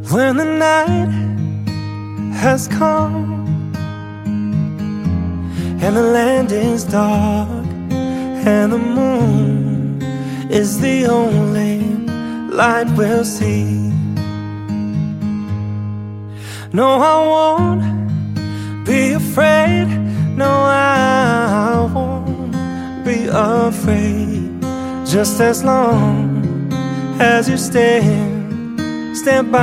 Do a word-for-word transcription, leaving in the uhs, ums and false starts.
When the night has come and the land is dark and the moon is the only light we'll see. No, I won't be afraid. No, I won't be afraid. Just as long as you stand, stand by